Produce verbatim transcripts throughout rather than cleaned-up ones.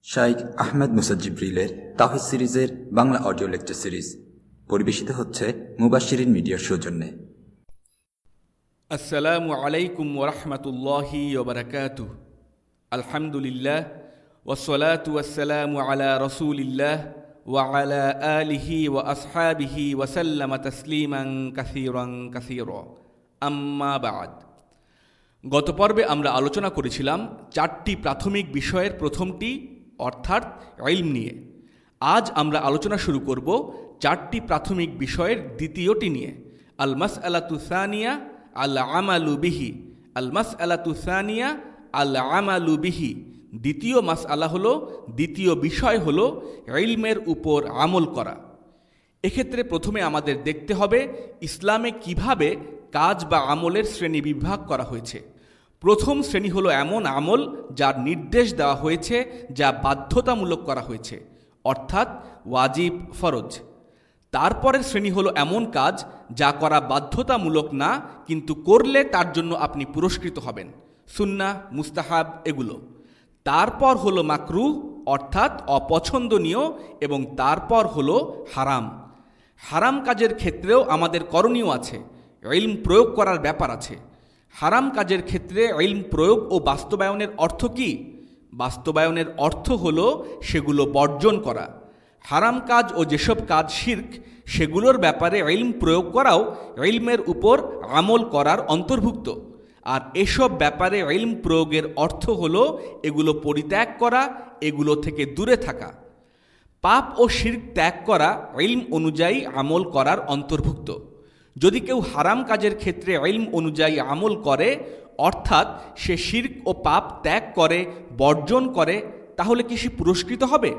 শাইখ আহমেদ মুসা জিবরিলের তাওহীদ সিরিজের Bangla audio lecture series পরিবেশিত হচ্ছে মুবাশশিরিন মিডিয়ার সৌজন্যে। আসসালামু আলাইকুম ওয়া রাহমাতুল্লাহি ওয়া বারাকাতুহু। আলহামদুলিল্লাহ ওয়াসসালাতু ওয়াসসালামু আলা রাসূলিল্লাহ ওয়া আলা আলিহি ওয়া আসহাবিহি ওয়া সাল্লামা তাসলিমান কাসীরান কাসীরা। আম্মা বা'দ। গত পর্বে আমরা আলোচনা করেছিলাম চারটি প্রাথমিক বিষয়ের প্রথমটি অর্থাৎ ইলম নিয়ে। আজ আমরা আলোচনা শুরু করব চারটি প্রাথমিক বিষয়ের দ্বিতীয়টি নিয়ে, আল মাসআলাতু সানিয়া আল আমালু বিহি। আল মাসআলাতু সানিয়া আল আমালু বিহি, দ্বিতীয় মাসআলা হলো, দ্বিতীয় বিষয় হলো ইলমের উপর আমল করা। এক্ষেত্রে প্রথমে আমাদের দেখতে হবে ইসলামে কিভাবে কাজ বা আমলের শ্রেণী বিভাগ করা হয়েছে। প্রথম শ্রেণী হলো এমন আমল যার নির্দেশ দেওয়া হয়েছে, যা বাধ্যতামূলক করা হয়েছে, অর্থাৎ ওয়াজিব ফরজ। তারপরের শ্রেণী হলো এমন কাজ যা করা বাধ্যতামূলক না, কিন্তু করলে তার জন্য আপনি পুরস্কৃত হবেন, সুন্নাহ, মুস্তাহাব এগুলো। তারপর হলো মাকরুহ অর্থাৎ অপছন্দনীয়, এবং তারপর হলো হারাম। হারাম কাজের ক্ষেত্রেও আমাদের করণীয় আছে, ইলম প্রয়োগ করার ব্যাপার আছে। হারাম কাজের ক্ষেত্রে ইলম প্রয়োগ ও বাস্তবায়নের অর্থ কি? বাস্তবায়নের অর্থ হলো সেগুলো বর্জন করা। হারাম কাজ ও যেসব কাজ শিরক, সেগুলোর ব্যাপারে ইলম প্রয়োগ করাও ইলমের উপর আমল করার অন্তর্ভুক্ত। আর এসব ব্যাপারে ইলম প্রয়োগের অর্থ হলো এগুলো পরিত্যাগ করা, এগুলো থেকে দূরে থাকা। পাপ ও শিরক ত্যাগ করা ইলম অনুযায়ী আমল করার অন্তর্ভুক্ত। যদি কেউ হারাম কাজের ক্ষেত্রে ইলম অনুযায়ী আমল করে, অর্থাৎ সে শিরক ও পাপ ত্যাগ করে, বর্জন করে, তাহলে কি সে পুরস্কৃত হবে?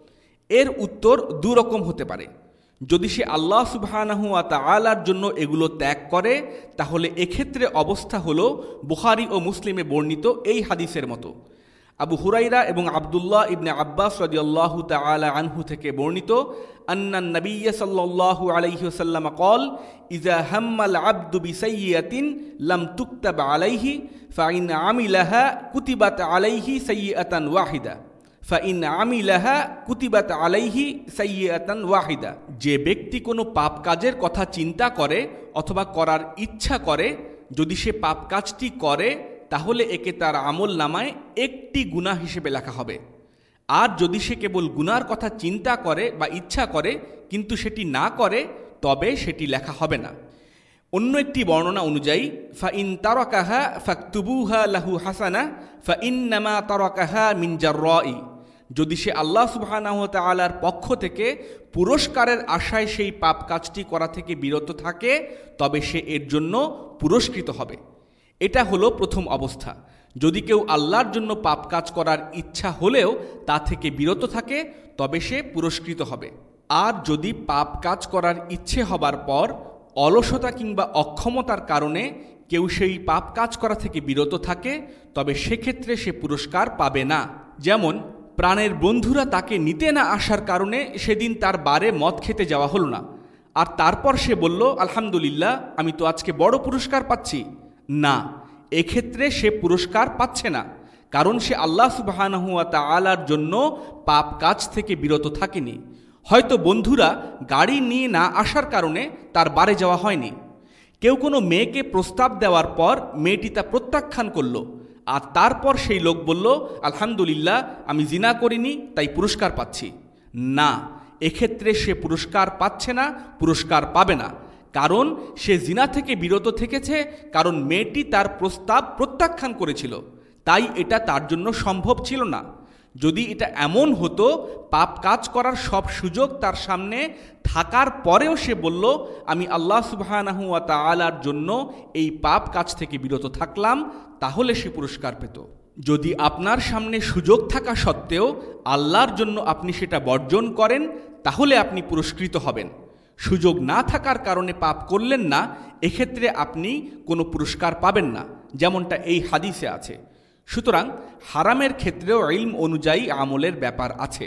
এর উত্তর দুরকম হতে পারে। যদি সে আল্লাহ সুবহানাহু ওয়া তাআলার জন্য এগুলো ত্যাগ করে, তাহলে এক্ষেত্রে অবস্থা হলো বুখারী ও মুসলিমে বর্ণিত এই হাদিসের মতো। আবু হুরাইরা এবং আব্দুল্লাহ ইবনে আব্বাস রাদিয়াল্লাহু তাআলা আনহু থেকে বর্ণিত, আন্নান নবিয়্য সাল্লাল্লাহু আলাইহি ওয়াসাল্লাম ক্বাল, ইযা হাম্মাল আবদু বিসাইয়্যাতিন লাম তুকতাব আলাইহি ফাইন আমিলাহা কুতিবাত আলাইহি সাইয়্যাতান ওয়াহিদা ফাইন আমিলাহা কুতিবাত আলাইহি সাইয়্যাতান ওয়াহিদা। যে ব্যক্তি কোনো পাপ কাজের কথা চিন্তা করে অথবা করার ইচ্ছা করে, যদি সে পাপ কাজটি করে, তাহলে একে তার আমল নামায় একটি গুনাহ হিসেবে লেখা হবে। আর যদি সে কেবল গুনার কথা চিন্তা করে বা ইচ্ছা করে কিন্তু সেটি না করে, তবে সেটি লেখা হবে না। অন্য একটি বর্ণনা অনুযায়ী, ফাইন তারাকাহা ফাকতুবুহা লাহু হাসানা ফাইন্নামা তারাকাহা মিন জাররাই। যদি সে আল্লাহ সুবহানাহু ওয়া তাআলার পক্ষ থেকে পুরস্কারের আশায় সেই পাপ কাজটি করা থেকে বিরত থাকে, তবে সে এর জন্য পুরস্কৃত হবে। এটা হলো প্রথম অবস্থা। যদি কেউ আল্লাহর জন্য পাপ কাজ করার ইচ্ছা হলেও তা থেকে বিরত থাকে, তবে সে পুরস্কৃত হবে। আর যদি পাপ কাজ করার ইচ্ছে হবার পর অলসতা কিংবা অক্ষমতার কারণে কেউ সেই পাপ কাজ করা থেকে বিরত থাকে, তবে সেক্ষেত্রে সে পুরস্কার পাবে না। যেমন প্রাণের বন্ধুরা তাকে নিতে না আসার কারণে সেদিন তার বারে মদ খেতে যাওয়া হলো না, আর তারপর সে বলল, আলহামদুলিল্লাহ, আমি তো আজকে বড় পুরস্কার পাচ্ছি। না, এক্ষেত্রে সে পুরস্কার পাচ্ছে না, কারণ সে আল্লাহ সুবহানাহু ওয়া তাআলার জন্য পাপ কাজ থেকে বিরত থাকেনি। হয়তো বন্ধুরা গাড়ি নিয়ে না আসার কারণে তার বারে যাওয়া হয়নি। কেউ কোনো মেয়েকে প্রস্তাব দেওয়ার পর মেয়েটি তা প্রত্যাখ্যান করল, আর তারপর সেই লোক বলল, আলহামদুলিল্লাহ, আমি জিনা করিনি, তাই পুরস্কার পাচ্ছি। না, এক্ষেত্রে সে পুরস্কার পাচ্ছে না, পুরস্কার পাবে না, কারণ সে জিনা থেকে বিরত থেকেছে, কারণ মেয়েটি তার প্রস্তাব প্রত্যাখ্যান করেছিল, তাই এটা তার জন্য সম্ভব ছিল না। যদি এটা এমন হতো, পাপ কাজ করার সব সুযোগ তার সামনে থাকার পরেও সে বলল, আমি আল্লাহ সুবহানাহু ওয়া তাআলার জন্য এই পাপ কাজ থেকে বিরত থাকলাম, তাহলে সে পুরস্কার পেত। যদি আপনার সামনে সুযোগ থাকা সত্ত্বেও আল্লাহর জন্য আপনি সেটা বর্জন করেন, তাহলে আপনি পুরস্কৃত হবেন। সুযোগ না থাকার কারণে পাপ করলেন না, এক্ষেত্রে আপনি কোনো পুরস্কার পাবেন না, যেমনটা এই হাদিসে আছে। সুতরাং হারামের ক্ষেত্রেও ইলম অনুযায়ী আমলের ব্যাপার আছে।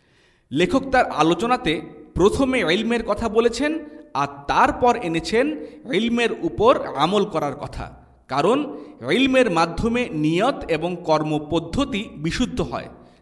লেখক তার আলোচনাতে প্রথমে ইলমের কথা বলেছেন, আর তারপর এনেছেন ইলমের উপর আমল করার কথা, কারণ ইলমের মাধ্যমে নিয়ত এবং কর্মপদ্ধতি বিশুদ্ধ হয়,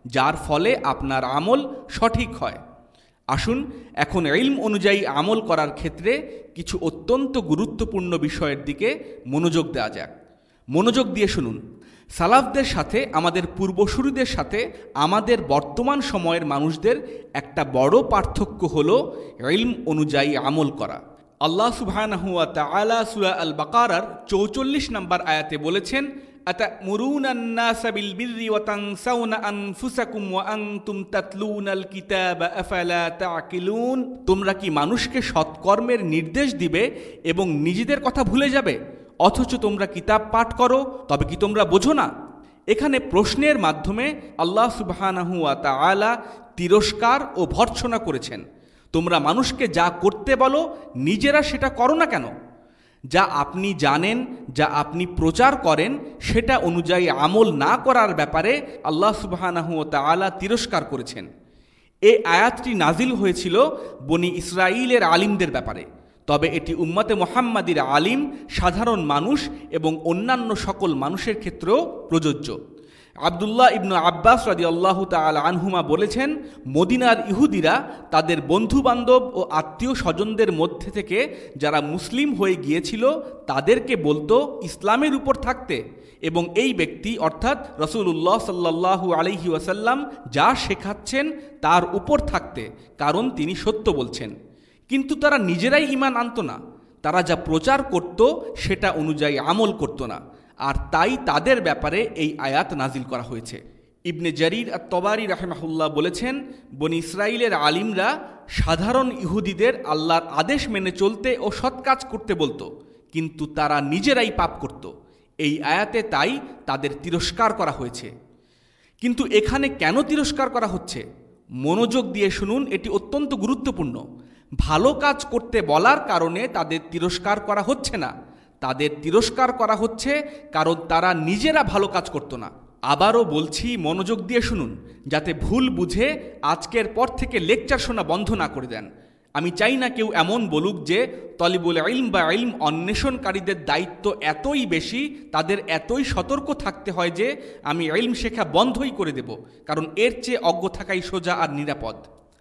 যার ফলে আপনার আমল সঠিক হয়। আসুন এখন ইলম অনুযায়ী আমল করার ক্ষেত্রে কিছু অত্যন্ত গুরুত্বপূর্ণ বিষয়ের দিকে মনোযোগ দেওয়া যাক। মনোযোগ দিয়ে শুনুন। সালাফদের সাথে, আমাদের পূর্বসূরীদের সাথে আমাদের বর্তমান সময়ের মানুষদের একটা বড় পার্থক্য হলো ইলম অনুযায়ী আমল করা। আল্লাহ সুবহানাহু ওয়া তাআলা সূরা আল বাকারার চৌচল্লিশ নম্বর আয়াতে বলেছেন, আতা'মুরুনান নাসা বিল বিররি ওয়া তানসাউনা আনফুসাকুম ওয়া আনতুম তাতলুনাল কিতাবা আফালা তা'কিলুন। তোমরা কি মানুষকে সৎকর্মের নির্দেশ দিবে এবং নিজেদের কথা ভুলে যাবে, অথচ তোমরা কিতাব পাঠ করো, তবে কি তোমরা বোঝো না? এখানে প্রশ্নের মাধ্যমে আল্লাহ সুবহানাহু ওয়া তাআলা তিরস্কার ও ভর্ৎসনা করেছেন। তোমরা মানুষকে যা করতে বলো নিজেরা সেটা করো না কেন? যা আপনি জানেন, যা আপনি প্রচার করেন, সেটা অনুযায়ী আমল না করার ব্যাপারে আল্লাহ সুবহানাহু ওয়া তাআলা তিরস্কার করেছেন। এই আয়াতটি নাজিল হয়েছিল বনি ইসরাইলের আলিমদের ব্যাপারে, তবে এটি উম্মতে মুহাম্মাদির আলিম, সাধারণ মানুষ এবং অন্যান্য সকল মানুষের ক্ষেত্রেও প্রযোজ্য। আব্দুল্লাহ ইবনু আব্বাস রাদিয়াল্লাহু তাআলা আনহুমা বলেছেন, মদিনার ইহুদিরা তাদের বন্ধুবান্ধব ও আত্মীয় স্বজনদের মধ্যে থেকে যারা মুসলিম হয়ে গিয়েছিল তাদেরকে বলতো ইসলামের উপর থাকতে, এবং এই ব্যক্তি অর্থাৎ রাসূলুল্লাহ সাল্লাল্লাহু আলাইহি ওয়াসাল্লাম যা শেখাচ্ছেন তার উপর থাকতে, কারণ তিনি সত্য বলছেন। কিন্তু তারা নিজেরাই ঈমান আনত না, তারা যা প্রচার করত সেটা অনুযায়ী আমল করত না, আর তাই তাদের ব্যাপারে এই আয়াত নাজিল করা হয়েছে। ইবনে জারির আত-তাবারি রাহিমাহুল্লাহ বলেছেন, বনি ইসরাইলের আলিমরা সাধারণ ইহুদিদের আল্লাহর আদেশ মেনে চলতে ও সৎ কাজ করতে বলতো, কিন্তু তারা নিজেরাই পাপ করত। এই আয়াতে তাই তাদের তিরস্কার করা হয়েছে। কিন্তু এখানে কেন তিরস্কার করা হচ্ছে? মনোযোগ দিয়ে শুনুন, এটি অত্যন্ত গুরুত্বপূর্ণ। ভালো কাজ করতে বলার কারণে তাদের তিরস্কার করা হচ্ছে না, তাদের তিরস্কার করা হচ্ছে কারণ তারা নিজেরা ভালো কাজ করত না। আবারও বলছি, মনোযোগ দিয়ে শুনুন, যাতে ভুল বুঝে আজকের পর থেকে লেকচার শোনা বন্ধ না করে দেন। আমি চাই না কেউ এমন বলুক যে তলিবুল ইলম বা ইলম অন্বেষণকারীদের দায়িত্ব এতই বেশি, তাদের এতই সতর্ক থাকতে হয় যে আমি ইলম শেখা বন্ধই করে দেব, কারণ এর চেয়ে অজ্ঞ থাকাই সোজা আর নিরাপদ।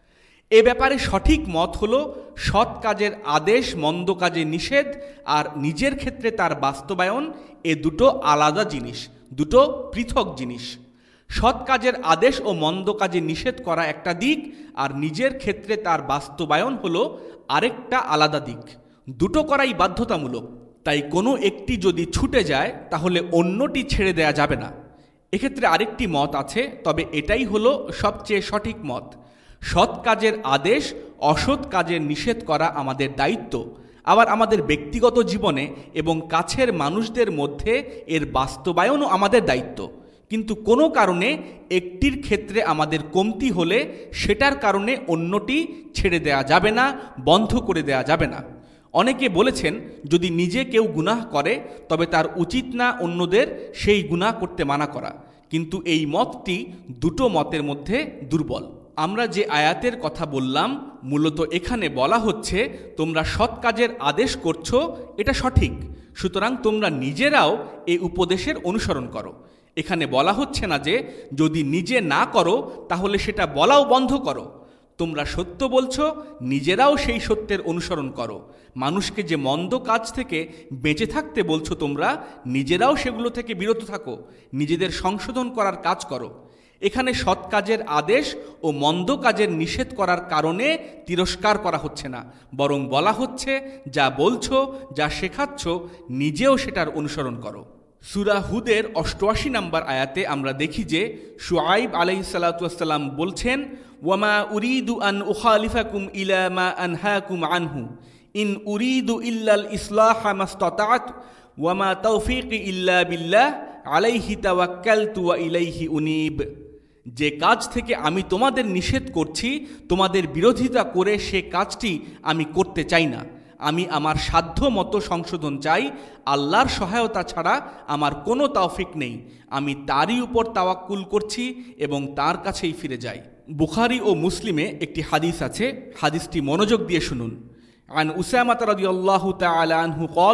এ ব্যাপারে সঠিক মত হলো সৎ কাজের আদেশ, মন্দ কাজে নিষেধ আর নিজের ক্ষেত্রে তার বাস্তবায়ন, এ দুটো আলাদা জিনিস, দুটো পৃথক জিনিস। সৎ কাজের আদেশ ও মন্দ কাজে নিষেধ করা একটা দিক, আর নিজের ক্ষেত্রে তার বাস্তবায়ন হলো আরেকটা আলাদা দিক। দুটো করাই বাধ্যতামূলক, তাই কোনো একটি যদি ছুটে যায় তাহলে অন্যটি ছেড়ে দেয়া যাবে না। এক্ষেত্রে আরেকটি মত আছে, তবে এটাই হলো সবচেয়ে সঠিক মত। সৎ কাজের আদেশ, অসৎ কাজের নিষেধ করা আমাদের দায়িত্ব। আবার আমাদের ব্যক্তিগত জীবনে এবং কাছের মানুষদের মধ্যে এর বাস্তবায়নও আমাদের দায়িত্ব। কিন্তু কোনো কারণে একটির ক্ষেত্রে আমাদের কমতি হলে সেটার কারণে অন্যটি ছেড়ে দেয়া যাবে না, বন্ধ করে দেয়া যাবে না। অনেকে বলেছেন, যদি নিজে কেউ গুনাহ করে তবে তার উচিত না অন্যদের সেই গুনাহ করতে মানা করা, কিন্তু এই মতটি দুটো মতের মধ্যে দুর্বল। আমরা যে আয়াতের কথা বললাম, মূলত এখানে বলা হচ্ছে তোমরা সৎ কাজের আদেশ করছো, এটা সঠিক, সুতরাং তোমরা নিজেরাও এই উপদেশের অনুসরণ করো। এখানে বলা হচ্ছে না যে যদি নিজে না করো তাহলে সেটা বলাও বন্ধ করো। তোমরা সত্য বলছো, নিজেরাও সেই সত্যের অনুসরণ করো। মানুষকে যে মন্দ কাজ থেকে বেঁচে থাকতে বলছো তোমরা, নিজেরাও সেগুলো থেকে বিরত থাকো, নিজেদের সংশোধন করার কাজ করো। এখানে সৎ কাজের আদেশ ও মন্দ কাজের নিষেধ করার কারণে তিরস্কার করা হচ্ছে না, বরং বলা হচ্ছে যা বলছো, যা শেখাচ্ছ, নিজেও সেটার অনুসরণ করো। সূরা হুদের অষ্টআশি নম্বর আয়াতে আমরা দেখি যে শুআইব আলাইহিস সালাতু ওয়াস সালাম বলছেন, ওয়ামা উরিদু আন উখালিফাকুম ইলা মা আনহাকুম আনহু ইন উরিদু ইল্লাল ইসলাহা মাসতাতা'তু ওয়ামা তাওফীকি ইল্লা বিল্লাহ আলাইহি তাওয়াক্কালতু ওয়া ইলাইহি উনীব। যে কাজ থেকে আমি তোমাদের নিষেধ করছি, তোমাদের বিরোধিতা করে সে কাজটি আমি করতে চাই না। আমি আমার সাধ্য মতো সংশোধন চাই, আল্লাহর সহায়তা ছাড়া আমার কোনো তাওফিক নেই। আমি তারই উপর তাওয়াক্কুল করছি এবং তার কাছেই ফিরে যাই। বুখারী ও মুসলিমে একটি হাদিস আছে, হাদিসটি মনোযোগ দিয়ে শুনুন। আন উসামা রাদিয়াল্লাহু তাআলা আনহু قال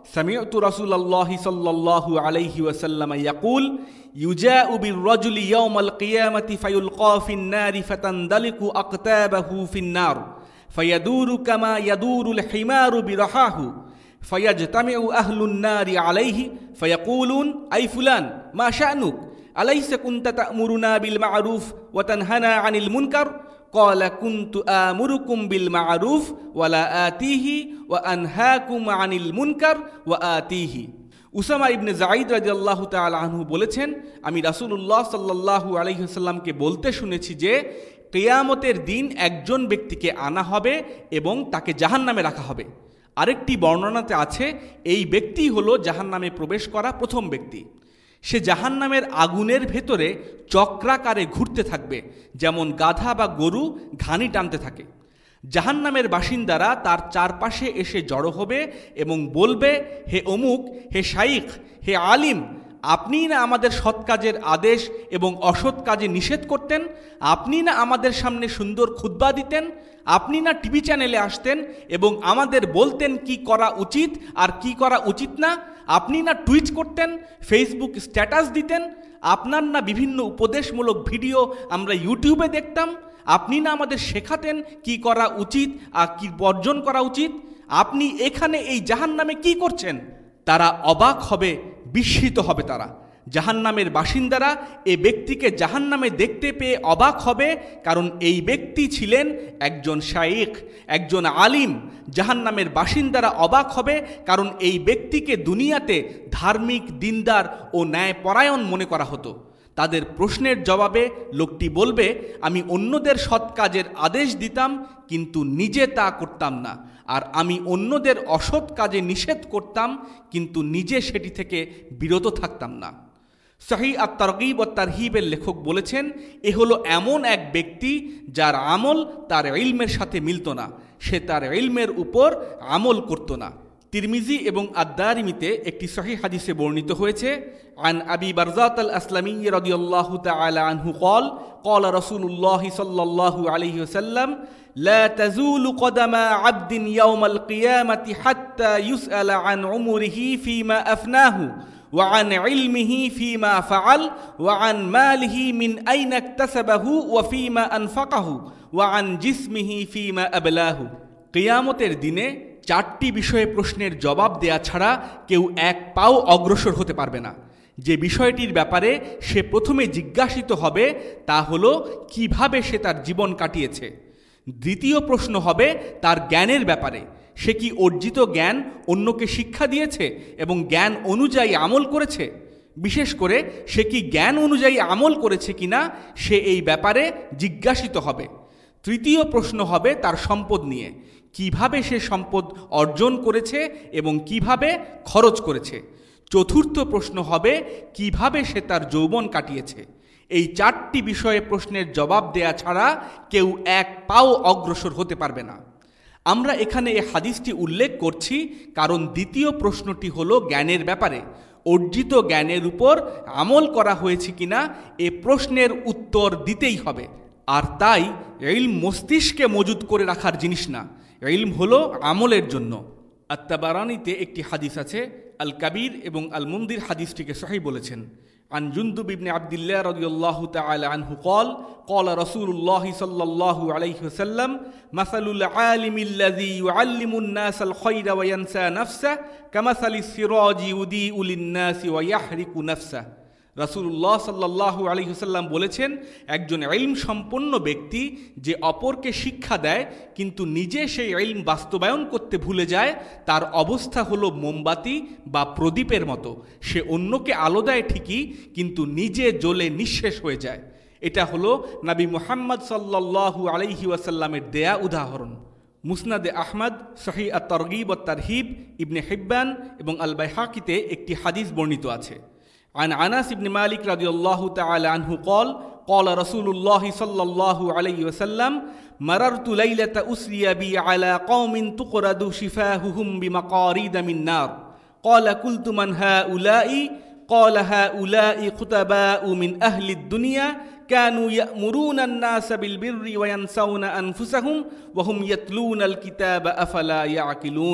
সামি'তু রাসূলুল্লাহি সাল্লাল্লাহু আলাইহি ওয়াসাল্লাম ইয়াকুল ইউজাউ বির-রাজুলি ইয়াওমাল কিয়ামাতি ফায়ুলকা ফিন-নারি ফাতানদালিকু আকতাবাহু ফিন-নার ফায়াদুরু কামা ইয়াদুরুল হিমারু বিরাহাহু ফায়াজতামিউ আহলুন-নারি আলাইহি ফায়াকুলুন আই ফুলান মা শা'নুক আলাইসা কুনতা তা'মুরুনা বিল মা'রুফ ওয়া তানহানা আনিল মুনকার ক্বালা কুনতু আমুরুকুম বিল মা'রুফ ওয়া লা আতিহি ওয়া আনহাকুম আনিল মুনকার ওয়া আতিহি। উসামা ইবনে যায়েদ রাদিয়াল্লাহু তাআলা আনহু বলেছেন, আমি রাসূলুল্লাহ সাল্লাল্লাহু আলাইহি ওয়াসাল্লামকে বলতে শুনেছি যে কিয়ামতের দিন একজন ব্যক্তিকে আনা হবে এবং তাকে জাহান্নামে রাখা হবে। আরেকটি বর্ণনাতে আছে এই ব্যক্তি হলো জাহান্নামে প্রবেশ করা প্রথম ব্যক্তি। সে জাহান্নামের আগুনের ভেতরে চক্রাকারে ঘুরতে থাকবে, যেমন গাধা বা গরু ঘানি টানতে থাকে। জাহান্নামের বাসিন্দারা তার চারপাশে এসে জড়ো হবে এবং বলবে, হে অমুক, হে শাইখ, হে আলিম, আপনি না আমাদের সৎ কাজের আদেশ এবং অসৎ কাজে নিষেধ করতেন, আপনি না আমাদের সামনে সুন্দর খুতবা দিতেন, আপনি না টিভি চ্যানেলে আসতেন এবং আমাদের বলতেন কি করা উচিত আর কি করা উচিত না, আপনি না টুইট করতেন, ফেসবুক স্ট্যাটাস দিতেন, আপনার না বিভিন্ন উপদেশমূলক ভিডিও আমরা ইউটিউবে দেখতাম, আপনি না আমাদের শেখাতেন কি করা উচিত আর কি বর্জন করা উচিত, আপনি এখানে এই জাহান্নামে কি করছেন? তারা অবাক হবে, বিস্মিত হবে। তারা জাহান্নামের বাসিন্দারা এ ব্যক্তিকে জাহান্নামে দেখতে পেয়ে অবাক হবে, কারণ এই ব্যক্তি ছিলেন একজন শাইখ, একজন আলিম। জাহান্নামের বাসিন্দারা অবাক হবে কারণ এই ব্যক্তিকে দুনিয়াতে ধার্মিক, দিনদার ও ন্যায়পরায়ণ মনে করা হতো। তাদের প্রশ্নের জবাবে লোকটি বলবে, আমি অন্যদের সৎ কাজের আদেশ দিতাম কিন্তু নিজে তা করতাম না, আর আমি অন্যদের অসৎ কাজে নিষেধ করতাম কিন্তু নিজে সেটি থেকে বিরত থাকতাম না। সহিহ আত-তারগীব ওয়াত তারহিবের লেখক বলেছেন, এ হলো এমন এক ব্যক্তি যার আমল তার ইলমের সাথে মিলত না, সে তার ইলমের উপর আমল করত না। তিরমিজি এবং আদ-দারিমিতে একটি সহিহ হাদিসে বর্ণিত হয়েছে, আন আবি বারজাত আল-আসলামী রাদিয়াল্লাহু তাআলা আনহু قال قال رسول الله صلى الله عليه وسلم لا تزول قدم عبد يوم القيامة حتى يسأل عن عمره فيما أفناه وعن علمه فيما فعل وعن ماله من أين اكتسبه وفيما أنفقه وعن جسمه فيما أبلاه। কিয়ামতের দিনে চারটি বিষয়ে প্রশ্নের জবাব দেয়া ছাড়া কেউ এক পাও অগ্রসর হতে পারবে না। যে বিষয়টির ব্যাপারে সে প্রথমে জিজ্ঞাসিত হবে তা হলো কিভাবে সে তার জীবন কাটিয়েছে। দ্বিতীয় প্রশ্ন হবে তার জ্ঞানের ব্যাপারে, সে কি অর্জিত জ্ঞান অন্যকে শিক্ষা দিয়েছে এবং জ্ঞান অনুযায়ী আমল করেছে। বিশেষ করে সে কি জ্ঞান অনুযায়ী আমল করেছে কিনা সে এই ব্যাপারে জিজ্ঞাসিত হবে। তৃতীয় প্রশ্ন হবে তার সম্পদ নিয়ে, কিভাবে সে সম্পদ অর্জন করেছে এবং কিভাবে খরচ করেছে। চতুর্থ প্রশ্ন হবে কিভাবে সে তার যৌবন কাটিয়েছে। এই চারটি বিষয়ে প্রশ্নের জবাব দেয়া ছাড়া কেউ এক পাও অগ্রসর হতে পারবে না। আমরা এখানে এই হাদিসটি উল্লেখ করছি কারণ দ্বিতীয় প্রশ্নটি হলো জ্ঞানের ব্যাপারে। অর্জিত জ্ঞানের উপর আমল করা হয়েছে কিনা এ প্রশ্নের উত্তর দিতেই হবে। আর তাই ইলম মস্তিষ্কে মজুদ করে রাখার জিনিস না, ইলম হলো আমলের জন্য। আত-তাবারানীতে একটি হাদিস আছে, আল কাবির এবং আল মুনদির হাদিসটিকে সহিহ বলেছেন। আন জুনদুব ইবনে আব্দুল্লাহ রাদিয়াল্লাহু তাআলা আনহু قال قال رسول الله صلى الله عليه وسلم مثل العالم الذي يعلم الناس الخير وينسى نفسه كمثل السراج يضيء للناس ويحرق نفسه। রাসূলুল্লাহ সাল্লাল্লাহু আলাইহি ওয়াসাল্লাম বলেছেন, একজন ইলম সম্পন্ন ব্যক্তি যে অপরকে শিক্ষা দেয় কিন্তু নিজে সেই ইলম বাস্তবায়ন করতে ভুলে যায়, তার অবস্থা হলো মোমবাতি বা প্রদীপের মতো। সে অন্যকে আলো দেয় ঠিকই কিন্তু নিজে জ্বলে নিঃশেষ হয়ে যায়। এটা হলো নবী মুহাম্মদ সাল্লাল্লাহু আলাইহি ওয়াসাল্লামের দেয়া উদাহরণ। মুসনাদে আহমদ, সহিহ আত-তারগীব ওয়াত তারহিব, ইবনে হিব্বান এবং আল বাইহাকিতে একটি হাদিস বর্ণিত আছে। عن أنس بن مالك رضي الله تعالى عنه قال قال رسول الله صلى الله عليه وسلم مررت ليلة أسري بي على قوم تقرد شفاههم بمقاريد من نار قال قلت من هؤلاء قال هؤلاء خطباء من أهل الدنيا كانوا يأمرون الناس بالبر وينسون أنفسهم وهم يتلون الكتاب أفلا يعقلون।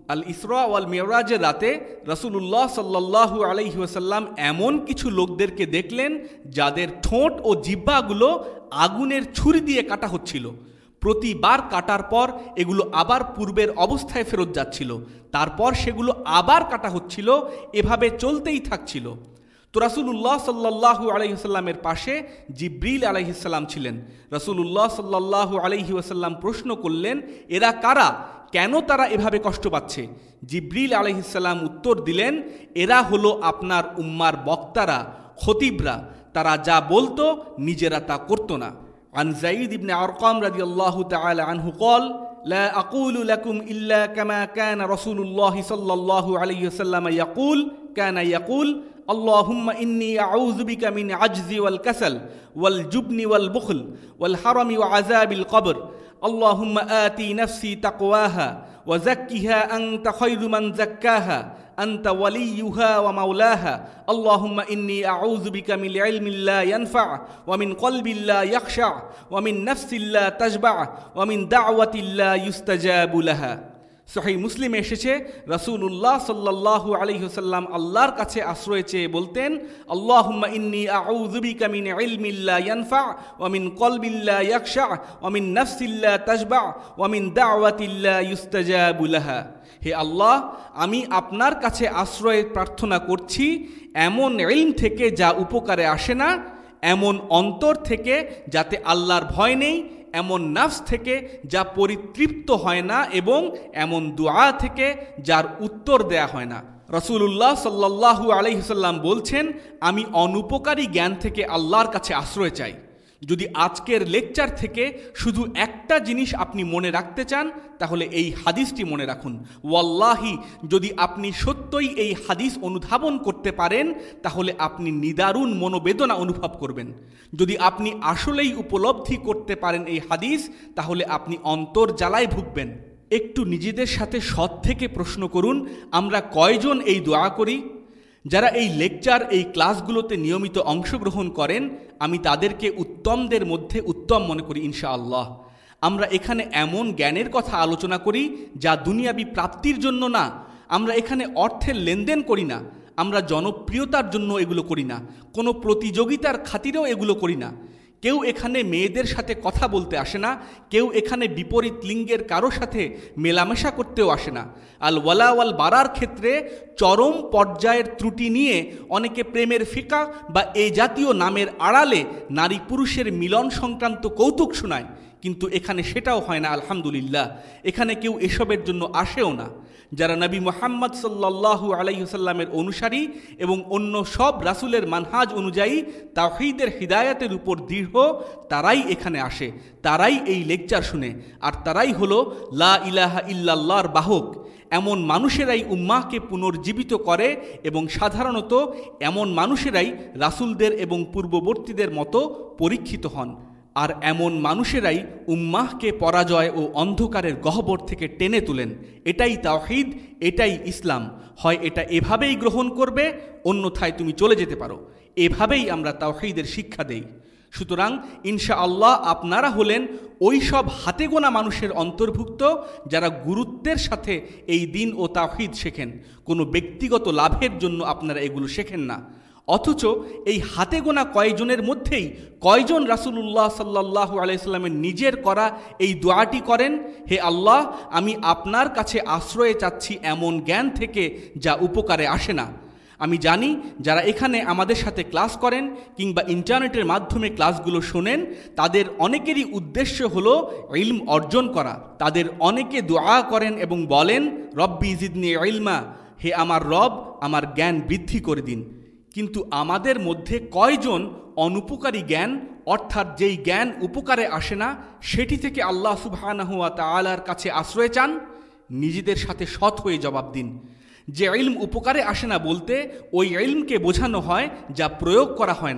আল ইসরা ওয়াল মিরাজের রাতে রাসূলুল্লাহ সাল্লাল্লাহু আলাইহি ওয়াসাল্লাম এমন কিছু লোকদেরকে দেখলেন যাদের ঠোঁট ও জিহ্বাগুলো আগুনের ছুরি দিয়ে কাটা হচ্ছিল। প্রতিবার কাটার পর এগুলো আবার পূর্বের অবস্থায় ফেরত যাচ্ছিল, তারপর সেগুলো আবার কাটা হচ্ছিল, এভাবে চলতেই থাকছিল। তো রাসূলুল্লাহ সাল্লাল্লাহু আলাইহি ওয়াসাল্লামের পাশে জিবরিল আলাইহিস সালাম ছিলেন। রাসূলুল্লাহ সাল্লাল্লাহু আলাইহি ওয়াসাল্লাম প্রশ্ন করলেন, এরা কারা, কেন তারা এভাবে কষ্ট পাচ্ছে? জিবরিল আলাইহিস সালাম উত্তর দিলেন, এরা হলো আপনার উম্মার বক্তারা, খতিবরা। তারা যা বলতো নিজেরা তা করতো না। عن زيد بن أرقم رضي الله تعالى عنه قال لا أقول لكم إلا كما كان رسول الله صلى الله عليه وسلم يقول كان يقول اللهم إني أعوذ بك من عجز والكسل والجبن والبخل والحرم وعذاب القبر اللهم آتي نفسي تقواها وزكها أنت خير من زكاها أنت وليها ومولاها اللهم إني أعوذ بك من علم لا ينفع ومن قلب لا يخشع ومن نفس لا تشبع ومن دعوة لا يستجاب لها। সহিহ মুসলিমে এসেছে রাসূলুল্লাহ সাল্লাল্লাহু আলাইহি ওয়াসাল্লাম আল্লাহর কাছে আশ্রয় চেয়ে বলতেন, আল্লাহুম্মা ইন্নী আউযু বিকা মিন ইলমিন লা ইয়ানফা ওয়া মিন কলবিন লা ইয়াখশা ওয়া মিন নাফসিন লা তাশবা ওয়া মিন দাওয়াতিন লা ইউস্তাজাবু লাহা। হে আল্লাহ, আমি আপনার কাছে আশ্রয় প্রার্থনা করছি এমন ইলম থেকে যা উপকারে আসে না, এমন অন্তর থেকে যাতে আল্লাহর ভয় নেই, এমন নাফস থেকে যা পরিতৃপ্ত হয় না, এবং এমন দুআ থেকে যার উত্তর দেয়া হয় না। রাসূলুল্লাহ সাল্লাল্লাহু আলাইহি ওয়াসাল্লাম বলছেন, আমি অনুপকারী জ্ঞান থেকে আল্লাহর কাছে আশ্রয় চাই। যদি আজকের লেকচার থেকে শুধু একটা জিনিস আপনি মনে রাখতে চান, তাহলে এই হাদিসটি মনে রাখুন। ওয়াল্লাহি, যদি আপনি সত্যই এই হাদিস অনুধাবন করতে পারেন, তাহলে আপনি নিদারুণ মনোবেদনা অনুভব করবেন। যদি আপনি আসলেই উপলব্ধি করতে পারেন এই হাদিস, তাহলে আপনি অন্তর জ্বালায় ভুগবেন। একটু নিজেদের সাথে সৎ থেকে প্রশ্ন করুন, আমরা কয়জন এই দোয়া করি? যারা এই লেকচার, এই ক্লাসগুলোতে নিয়মিত অংশগ্রহণ করেন, আমি তাদেরকে উত্তমদের মধ্যে উত্তম মনে করি ইনশাআল্লাহ। আমরা এখানে এমন জ্ঞানের কথা আলোচনা করি যা দুনিয়াবি প্রাপ্তির জন্য না। আমরা এখানে অর্থের লেনদেন করি না, আমরা জনপ্রিয়তার জন্য এগুলো করি না, কোনো প্রতিযোগিতার খাতিরেও এগুলো করি না। কেউ এখানে মেয়েদের সাথে কথা বলতে আসে না, কেউ এখানে বিপরীত লিঙ্গের কারো সাথে মেলামেশা করতেও আসে না। আল ওয়ালা ওয়াল বারার ক্ষেত্রে চরম পর্যায়ের ত্রুটি নিয়ে অনেকে প্রেমের ফিকা বা এই জাতীয় নামের আড়ালে নারী পুরুষের মিলন সংক্রান্ত কৌতুক শোনায়, কিন্তু এখানে সেটাও হয় না আলহামদুলিল্লাহ। এখানে কেউ এসবের জন্য আসেও না। যারা নবী মুহাম্মদ সাল্লাল্লাহু আলাইহি ওয়াসাল্লামের অনুসারী এবং অন্য সব রাসূলের মানহাজ অনুযায়ী তাওহীদের হিদায়াতের উপর দৃঢ়, তারাই এখানে আসে, তারাই এই লেকচার শুনে, আর তারাই হলো লা ইলাহা ইল্লাল্লাহর বাহক। এমন মানুষেরাই উম্মাহকে পুনর্জীবিত করে, এবং সাধারণত এমন মানুষেরাই রাসূলদের এবং পূর্ববর্তীদের মতো পরীক্ষিত হন। আর এমন মানুষেরাই উম্মাহকে পরাজয় ও অন্ধকারের গহ্বর থেকে টেনে তোলেন। এটাই তাওহীদ, এটাই ইসলাম। হয় এটা এভাবেই গ্রহণ করবে, অন্যথায় তুমি চলে যেতে পারো। এভাবেই আমরা তাওহীদের শিক্ষা দেই। সুতরাং ইনশাআল্লাহ আপনারা হলেন ওই সব হাতে গোনা মানুষের অন্তর্ভুক্ত যারা গুরুত্বের সাথে এই দিন ও তাওহীদ শেখেন। কোনো ব্যক্তিগত লাভের জন্য আপনারা এগুলো শেখেন না। অথচ এই হাতে গোনা কয়জনের মধ্যেই কয়জন রাসূলুল্লাহ সাল্লাল্লাহু আলাইহি সাল্লামের নিজের করা এই দোয়াটি করেন, হে আল্লাহ, আমি আপনার কাছে আশ্রয় চাচ্ছি এমন জ্ঞান থেকে যা উপকারে আসে না। আমি জানি যারা এখানে আমাদের সাথে ক্লাস করেন কিংবা ইন্টারনেটের মাধ্যমে ক্লাসগুলো শোনেন, তাদের অনেকেরই উদ্দেশ্য হলো ইলম অর্জন করা। তাদের অনেকে দোয়া করেন এবং বলেন, রব্বি জিদনি ইলমা, হে আমার রব, আমার জ্ঞান বৃদ্ধি করে দিন। কিন্তু আমাদের মধ্যে কয়জন অনুপকারী জ্ঞান, অর্থাৎ যেই জ্ঞান উপকারে আসে না, সেটি থেকে আল্লাহ সুবহানাহু ওয়া তাআলার কাছে আশ্রয় চান? নিজেদের সাথে সৎ হয়ে জবাব দিন। যে ইলম উপকারে আসে না বলতে ওই ইলমকে বোঝানো হয় যা প্রয়োগ করা হয় না।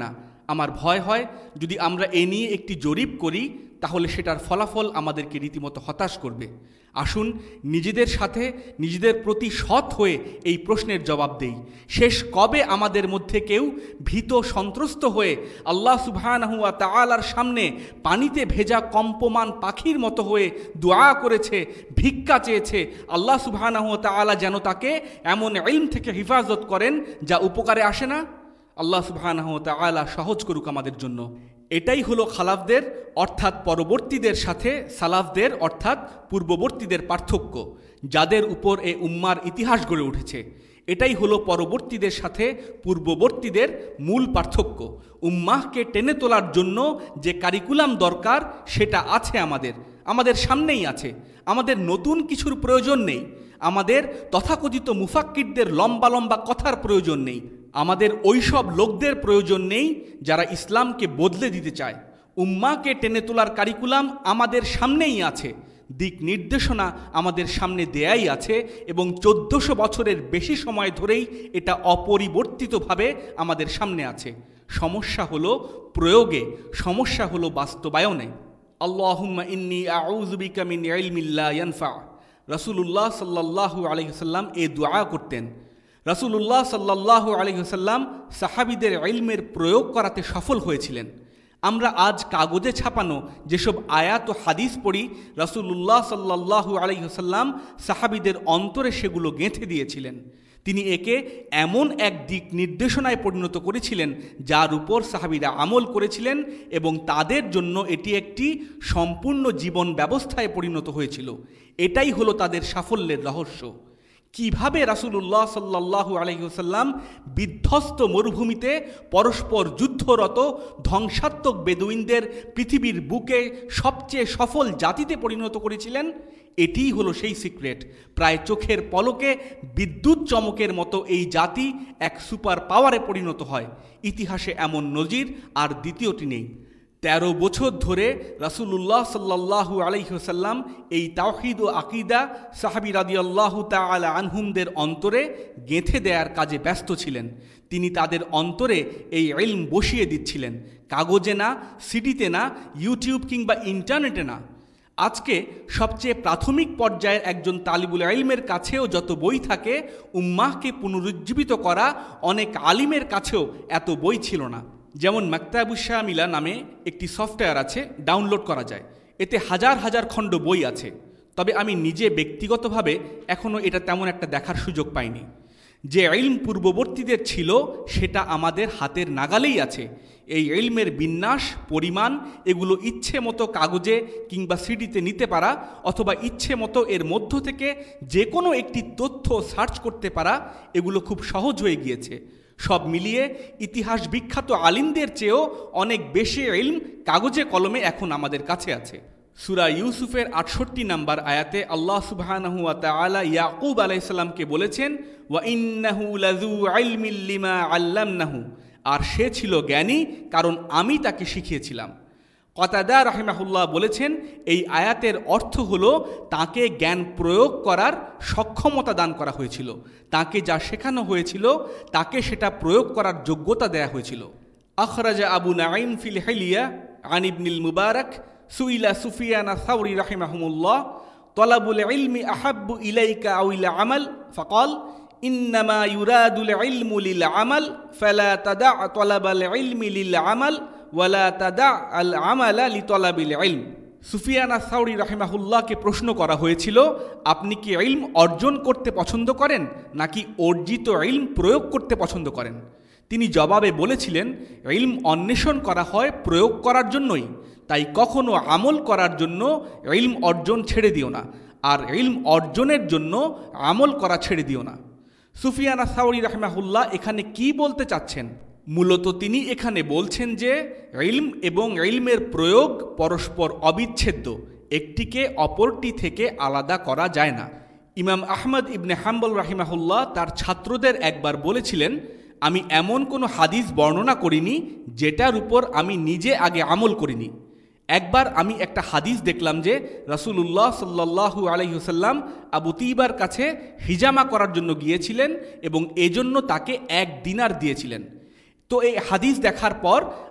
আমার ভয় হয় যদি আমরা এ নিয়ে একটি জরিপ করি তাহলে সেটার ফলাফল আমাদেরকে রীতিমতো হতাশ করবে। আসুন নিজেদের সাথে নিজেদের প্রতি সৎ হয়ে এই প্রশ্নের জবাব দেই, শেষ কবে আমাদের মধ্যে কেউ ভীত সন্ত্রস্ত হয়ে আল্লাহ সুবহানাহু ওয়া তাআলার সামনে পানিতে ভেজা কম্পমান পাখির মতো হয়ে দোয়া করেছে, ভিক্ষা চেয়েছে, আল্লাহ সুবহানাহু ওয়া তাআলা যেন তাকে এমন ইলম থেকে হিফাজত করেন যা উপকারে আসে না? আল্লাহ সুবহানাহু ওয়া তাআলা সহজ করুক আমাদের জন্য। এটাই হলো খালাফদের অর্থাৎ পরবর্তীদের সাথে সালাফদের অর্থাৎ পূর্ববর্তীদের পার্থক্য, যাদের উপর এ উম্মার ইতিহাস গড়ে উঠেছে। এটাই হলো পরবর্তীদের সাথে পূর্ববর্তীদের মূল পার্থক্য। উম্মাহকে টেনে তোলার জন্য যে কারিকুলাম দরকার সেটা আছে আমাদের আমাদের সামনেই আছে। আমাদের নতুন কিছুর প্রয়োজন নেই, আমাদের তথাকথিত মুফাক্কিরদের লম্বা লম্বা কথার প্রয়োজন নেই, আমাদের ওইসব লোকদের প্রয়োজন নেই যারা ইসলামকে বদলে দিতে চায়। উম্মাহকে টেনে তোলার কারিকুলাম আমাদের সামনেই আছে, দিক নির্দেশনা আমাদের সামনে দেয়াই আছে এবং চোদ্দশো বছরের বেশি সময় ধরেই এটা অপরিবর্তিতভাবে আমাদের সামনে আছে। সমস্যা হলো প্রয়োগে, সমস্যা হলো বাস্তবায়নে। আল্লাহুম্মা ইন্নী আউযু বিকা মিন ইলমিন লা ইয়ানফা। রাসূলুল্লাহ সাল্লাল্লাহু আলাইহি ওয়াসাল্লাম এই দোয়া করতেন। রাসূলুল্লাহ সাল্লাল্লাহু আলাইহি ওয়াসাল্লাম সাহাবীদের ইলমের প্রয়োগ করাতে সফল হয়েছিলেন। আমরা আজ কাগজে ছাপানো যেসব আয়াত ও হাদিস পড়ি, রাসূলুল্লাহ সাল্লাল্লাহু আলাইহি ওয়াসাল্লাম সাহাবীদের অন্তরে সেগুলো গেঁথে দিয়েছিলেন। তিনি একে এমন এক দিক নির্দেশনায় পরিণত করেছিলেন যার উপর সাহাবীরা আমল করেছিলেন এবং তাদের জন্য এটি একটি সম্পূর্ণ জীবন ব্যবস্থায় পরিণত হয়েছিল। এটাই হলো তাদের সাফল্যের রহস্য। কিভাবে রাসূলুল্লাহ সাল্লাল্লাহু আলাইহি ওয়াসাল্লাম বিধ্বস্ত মরুভূমিতে পরস্পর যুদ্ধরত ধ্বংসাত্মক বেদুইনদের পৃথিবীর বুকে সবচেয়ে সফল জাতিতে পরিণত করেছিলেন, এটিই হলো সেই সিক্রেট। প্রায় চোখের পলকে বিদ্যুৎ চমকের মতো এই জাতি এক সুপার পাওয়ারে পরিণত হয়। ইতিহাসে এমন নজির আর দ্বিতীয়টি নেই। তেরো বছর ধরে রাসূলুল্লাহ সাল্লাল্লাহু আলাইহি ওয়াসাল্লাম এই তাওহীদ ও আকীদা সাহাবী রাদিয়াল্লাহু তাআলা আনহুমদের অন্তরে গেঁথে দেওয়ার কাজে ব্যস্ত ছিলেন। তিনি তাদের অন্তরে এই ইলম বসিয়ে দিচ্ছিলেন, কাগজে না, সিডিতে না, ইউটিউব কিংবা ইন্টারনেটে না। আজকে সবচেয়ে প্রাথমিক পর্যায়ের একজন তালিবুল ইলমের কাছেও যত বই থাকে, উম্মাহকে পুনরুজ্জীবিত করা অনেক আলিমের কাছেও এত বই ছিল না। যেমন মাকতাবুশ শামিলা নামে একটি সফটওয়্যার আছে, ডাউনলোড করা যায়। এতে হাজার হাজার খণ্ড বই আছে, তবে আমি নিজে ব্যক্তিগতভাবে এখনও এটা তেমন একটা দেখার সুযোগ পাইনি। যে ইলম পূর্ববর্তীদের ছিল সেটা আমাদের হাতের নাগালেই আছে। এই ইলমের বিন্যাস, পরিমাণ এগুলো ইচ্ছে মতো কাগজে কিংবা সিডিতে নিতে পারা অথবা ইচ্ছে মতো এর মধ্য থেকে যে কোনো একটি তথ্য সার্চ করতে পারা, এগুলো খুব সহজ হয়ে গিয়েছে। সব মিলিয়ে ইতিহাস বিখ্যাত আলিমদের চেয়েও অনেক বেশি ইলম কাগজে কলমে এখন আমাদের কাছে আছে। সূরা ইউসুফের আটষট্টি নম্বর আয়াতে আল্লাহ সুবহানাহু ওয়া তাআলা ইয়াকুব আলাইহিস সালামকে বলেছেন, ওয়া ইন্নাহু লাযু ইলমিন লিমা আল্লামনাহু, আর সে ছিল জ্ঞানী কারণ আমি তাকে শিখিয়েছিলাম। কতাদা রাহিমাহুল্লাহ বলেছেন, এই আয়াতের অর্থ হলো তাকে জ্ঞান প্রয়োগ করার সক্ষমতা দান করা হয়েছিল, তাকে যা শেখানো হয়েছিল তাকে সেটা প্রয়োগ করার যোগ্যতা দেয়া হয়েছিল। আখরাজা আবু নাঈম ফিল হিলিয়া আন ইবনিল মুবারক সুইলা সুফিয়ান আস-সাওরি রাহিমাহুল্লাহ, তলাবুল ইলমি আহাব্বু ইলাইকা আও ইলা আমাল, ফাকাল ইন্নামা ইউরাদুল ইলমু লিল আমাল ফালা তাদা তলাবাল ইলমি লিল আমাল ওয়ালা তাদা আল আমালা লিতলাবিল ইলম। সুফিয়ান আস-সাওরি রাহিমাহুল্লাহকে প্রশ্ন করা হয়েছিল, আপনি কি ইলম অর্জন করতে পছন্দ করেন নাকি অর্জিত ইলম প্রয়োগ করতে পছন্দ করেন? তিনি জবাবে বলেছিলেন, ইলম অন্বেষণ করা হয় প্রয়োগ করার জন্যই, তাই কখনো আমল করার জন্য ইলম অর্জন ছেড়ে দিও না, আর ইলম অর্জনের জন্য আমল করা ছেড়ে দিও না। সুফিয়ান আস-সাওরি রাহিমাহুল্লাহ এখানে কি বলতে চাচ্ছেন? মূলত তিনি এখানে বলছেন যে ইলম এবং ইলমের প্রয়োগ পরস্পর অবিচ্ছেদ্য, একটিকে অপরটি থেকে আলাদা করা যায় না। ইমাম আহমদ ইবনে হাম্বল রাহিমাহুল্লাহ তার ছাত্রদের একবার বলেছিলেন, আমি এমন কোনো হাদিস বর্ণনা করিনি যেটার উপর আমি নিজে আগে আমল করিনি। একবার আমি একটা হাদিস দেখলাম যে রাসূলুল্লাহ সাল্লাল্লাহু আলাইহি ওয়াসাল্লাম আবু তিবার কাছে হিজামা করার জন্য গিয়েছিলেন এবং এজন্য তাকে এক দিনার দিয়েছিলেন। তো এই হাদিস দেখার পর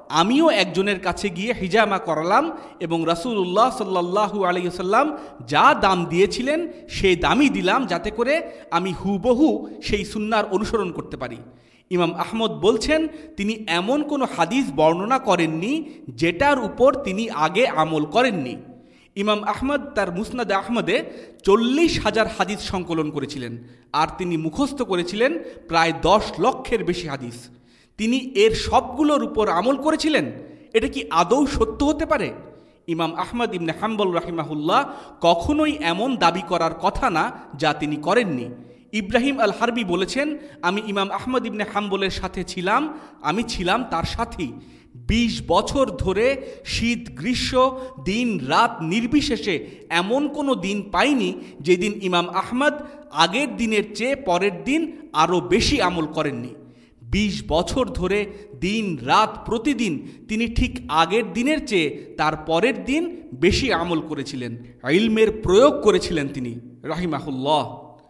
আমিও একজনের কাছে গিয়ে হিজামা করালাম এবং রাসূলুল্লাহ সাল্লাল্লাহু আলাইহি ওয়াসাল্লাম যা দাম দিয়েছিলেন সেই দামই দিলাম, যাতে করে আমি হুবহু সেই সুন্নার অনুসরণ করতে পারি। ইমাম আহমদ বলছেন, তিনি এমন কোনো হাদিস বর্ণনা করেননি যেটার উপর তিনি আগে আমল করেননি। ইমাম আহমদ তার মুসনাদে আহমদে চল্লিশ হাজার হাদিস সংকলন করেছিলেন, আর তিনি মুখস্থ করেছিলেন প্রায় দশ লক্ষের বেশি হাদিস। তিনি এর সবগুলোর উপর আমল করেছিলেন। এটা কি আদৌ সত্য হতে পারে? ইমাম আহমদ ইবনে হাম্বল রাহিমাহুল্লাহ কখনোই এমন দাবি করার কথা না যা তিনি করেননি। ইব্রাহিম আল হারবি বলেছেন, আমি ইমাম আহমদ ইবনে হাম্বলের সাথে ছিলাম, আমি ছিলাম তার সাথী। বিশ বছর ধরে শীত গ্রীষ্ম দিন রাত নির্বিশেষে এমন কোনো দিন পাইনি যেদিন ইমাম আহমদ আগের দিনের চেয়ে পরের দিন আরও বেশি আমল করেননি। বিশ বছর ধরে দিন রাত প্রতিদিন তিনি ঠিক আগের দিনের চেয়ে তার পরের দিন বেশি আমল করেছিলেন, ইলমের প্রয়োগ করেছিলেন তিনি রাহিমাহুল্লাহ।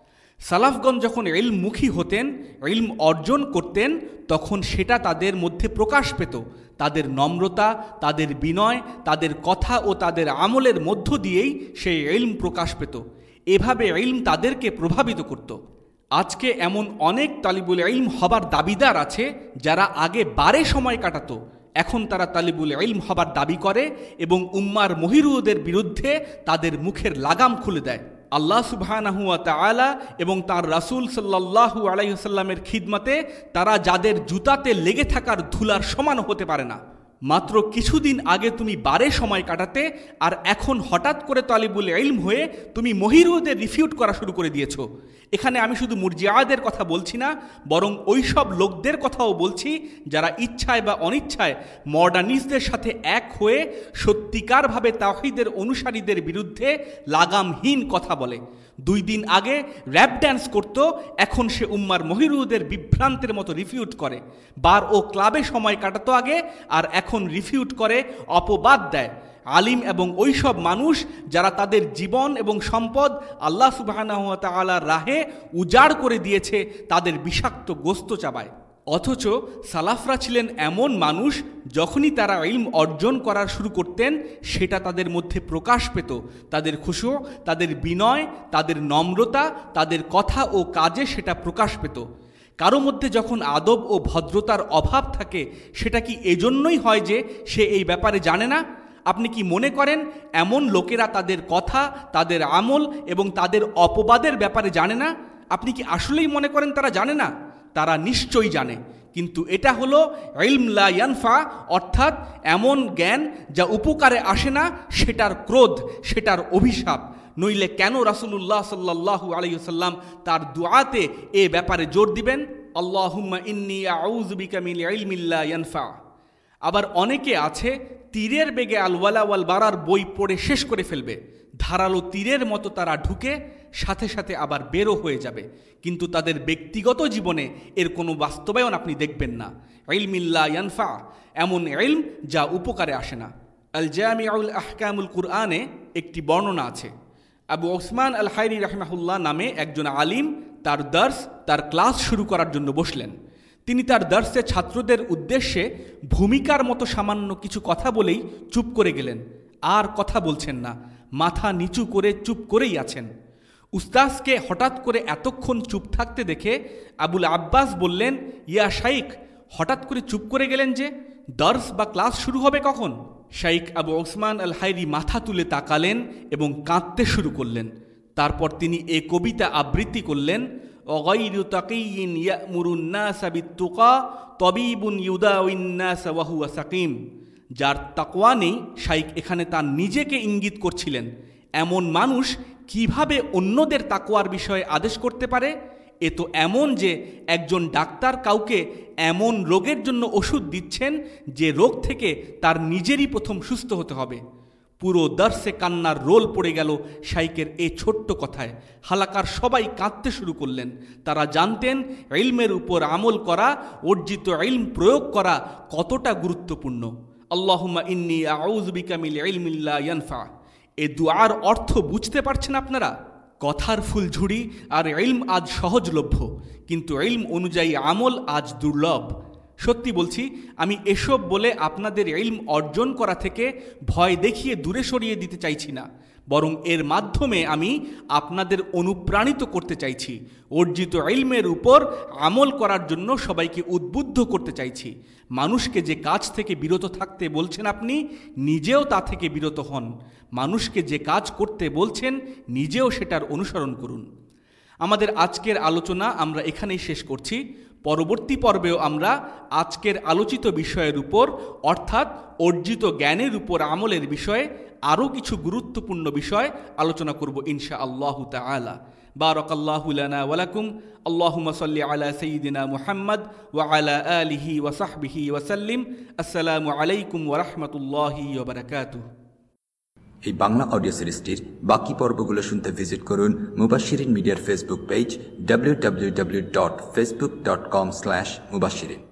সালাফগণ যখন ইলমমুখী হতেন, ইলম অর্জন করতেন, তখন সেটা তাদের মধ্যে প্রকাশ পেত। তাদের নম্রতা, তাদের বিনয়, তাদের কথা ও তাদের আমলের মধ্য দিয়েই সেই ইলম প্রকাশ পেত। এভাবে ইলম তাদেরকে প্রভাবিত করত। আজকে এমন অনেক তালিবুল ইলম হবার দাবিদার আছে যারা আগে বারে সময় কাটাতো, এখন তারা তালিবুল ইলম হবার দাবি করে এবং উম্মার মহিরুদের বিরুদ্ধে তাদের মুখের লাগাম খুলে দেয়। আল্লাহ সুবহানাহু ওয়া তাআলা এবং তাঁর রাসূল সাল্লাল্লাহু আলাইহি ওয়াসাল্লামের খিদমতে তারা যাদের জুতাতে লেগে থাকার ধুলার সমান হতে পারে না। মাত্র কিছুদিন আগে তুমি বারে সময় কাটাতে, আর এখন হঠাৎ করে তালিবুল ইলম হয়ে তুমি মহিরুদের রিফিউট করা শুরু করে দিয়েছো। এখানে আমি শুধু মুরজিয়াদের কথা বলছি না, বরং ওই সব লোকদের কথাও বলছি যারা ইচ্ছায় বা অনিচ্ছায় মডার্নিস্টদের সাথে এক হয়ে সত্যিকারভাবে তাওহীদের অনুসারীদের বিরুদ্ধে লাগামহীন কথা বলে। দুই দিন আগে র্যাপ ড্যান্স করত, এখন সে উম্মার মহিরুদের বিভ্রান্তের মতো রিফিউট করে। বার ও ক্লাবে সময় কাটাতো আগে, আর এখন রিফিউট করে, অপবাদ দেয়। আলিম এবং ওইসব মানুষ যারা তাদের জীবন এবং সম্পদ আল্লাহ সুবহানাহু ওয়া তাআলার রাহে উজাড় করে দিয়েছে, তাদের বিষাক্ত গোস্ত চাবায়। অথচ সালাফরা ছিলেন এমন মানুষ, যখনই তারা ইলম অর্জন করার শুরু করতেন সেটা তাদের মধ্যে প্রকাশ পেত। তাদের খুশু, তাদের বিনয়, তাদের নম্রতা, তাদের কথা ও কাজে সেটা প্রকাশ পেত। কারো মধ্যে যখন আদব ও ভদ্রতার অভাব থাকে, সেটা কি এজন্যই হয় যে সে এই ব্যাপারে জানে না? আপনি কি মনে করেন এমন লোকেরা তাদের কথা, তাদের আমল এবং তাদের অপবাদের ব্যাপারে জানে না? আপনি কি আসলেই মনে করেন তারা জানে না? তারা নিশ্চয়ই জানে, কিন্তু এটা হলো ইলম লা ইয়ানফা, অর্থাৎ এমন জ্ঞান যা উপকারে আসে না, সেটার ক্রোধ, সেটার অভিশাপ। নইলে কেন রাসূলুল্লাহ সাল্লাল্লাহু আলাইহি ওয়াসাল্লাম তার দুআতে এ ব্যাপারে জোর দিবেন, আল্লাহুম্মা ইন্নী আউযু বিকা মিন ইলমিন লা ইয়ানফা। আবার অনেকে আছে তীরের বেগে আল ওয়ালা ওয়াল বারার বই পড়ে শেষ করে ফেলবে, ধারালো তীরের মতো তারা ঢুকে সাথে সাথে আবার বেরো হয়ে যাবে, কিন্তু তাদের ব্যক্তিগত জীবনে এর কোনো বাস্তবায়ন আপনি দেখবেন না। ইলমিন লা ইয়ানফা, এমন ইলম যা উপকারে আসে না। আল জামিউল আহকামুল কুরআনে একটি বর্ণনা আছে। আবু ওসমান আল হায়রি রাহিমাহুল্লাহ নামে একজন আলিম তার দার্স, তার ক্লাস শুরু করার জন্য বসলেন। তিনি তার দার্সে ছাত্রদের উদ্দেশ্যে ভূমিকার মতো সামান্য কিছু কথা বলেই চুপ করে গেলেন, আর কথা বলছেন না, মাথা নিচু করে চুপ করেই আছেন। উস্তাজকে হঠাৎ করে এতক্ষণ চুপ থাকতে দেখে আবুল আব্বাস বললেন, ইয়া শাইখ, হঠাৎ করে চুপ করে গেলেন যে, দার্স বা ক্লাস শুরু হবে কখন? শাইখ আবু ওসমান আল হায়রি মাথা তুলে তাকালেন এবং কাঁদতে শুরু করলেন। তারপর তিনি এ কবিতা আবৃত্তি করলেন, অগাইরু তাকিয়িন ইয়ামুরুন নাস বিত্তুকা তবিবুন ইউদাউইন নাস ওয়া হুয়া সাকিম। যার তাকওয়া নেই, শাইখ এখানে তার নিজেকে ইঙ্গিত করছিলেন। এমন মানুষ কিভাবে অন্যদের তাকওয়ার বিষয়ে আদেশ করতে পারে? এ তো এমন যে একজন ডাক্তার কাউকে এমন রোগের জন্য ওষুধ দিচ্ছেন যে রোগ থেকে তার নিজেরই প্রথম সুস্থ হতে হবে। পুরো দার্সে কান্নার রোল পড়ে গেল শাইখের এই ছোট্ট কথায়। হালাকার সবাই কাঁদতে শুরু করলেন। তারা জানতেন ইলমের উপর আমল করা, অর্জিত ইলম প্রয়োগ করা কতটা গুরুত্বপূর্ণ। আল্লাহুম্মা ইন্নী আউযু বিকা মিন ইলমিন লা ইয়ানফা। এ দুআর অর্থ বুঝতে পারছেন আপনারা? কথার ফুলঝুরি আর ইলম আজ সহজলভ্য, কিন্তু ইলম অনুযায়ী আমল আজ দুর্লভ। সত্যি বলছি, আমি এসব বলে আপনাদের ইলম অর্জন করা থেকে ভয় দেখিয়ে দূরে সরিয়ে দিতে চাইছি না, বরং এর মাধ্যমে আমি আপনাদের অনুপ্রাণিত করতে চাইছি, অর্জিত ইলমের উপর আমল করার জন্য সবাইকে উদ্বুদ্ধ করতে চাইছি। মানুষকে যে কাজ থেকে বিরত থাকতে বলছেন আপনি নিজেও তা থেকে বিরত হন, মানুষকে যে কাজ করতে বলছেন নিজেও সেটার অনুসরণ করুন। আমাদের আজকের আলোচনা আমরা এখানেই শেষ করছি। পরবর্তী পর্বেও আমরা আজকের আলোচিত বিষয়ের উপর অর্থাৎ অর্জিত জ্ঞানের উপর আমলের বিষয়ে আরও কিছু গুরুত্বপূর্ণ বিষয় আলোচনা করব ইনশা আল্লাহু তাআলা। বারাকাল্লাহু লানা ওয়া লাকুম। আল্লাহুম্মা সাল্লি আলা সাইয়্যিদিনা মুহাম্মদ ওয়া আলা আলিহি ওয়া সাহবিহি ওয়া সাল্লিম। আসসালামু আলাইকুম ওয়া রাহমাতুল্লাহি ওয়া বারাকাতুহু। এই বাংলা অডিও সিরিজটির বাকি পর্বগুলো শুনতে ভিজিট করুন মুবাশশিরিন মিডিয়ার Facebook page W W W dot Facebook dot com slash মুবাশশিরিন।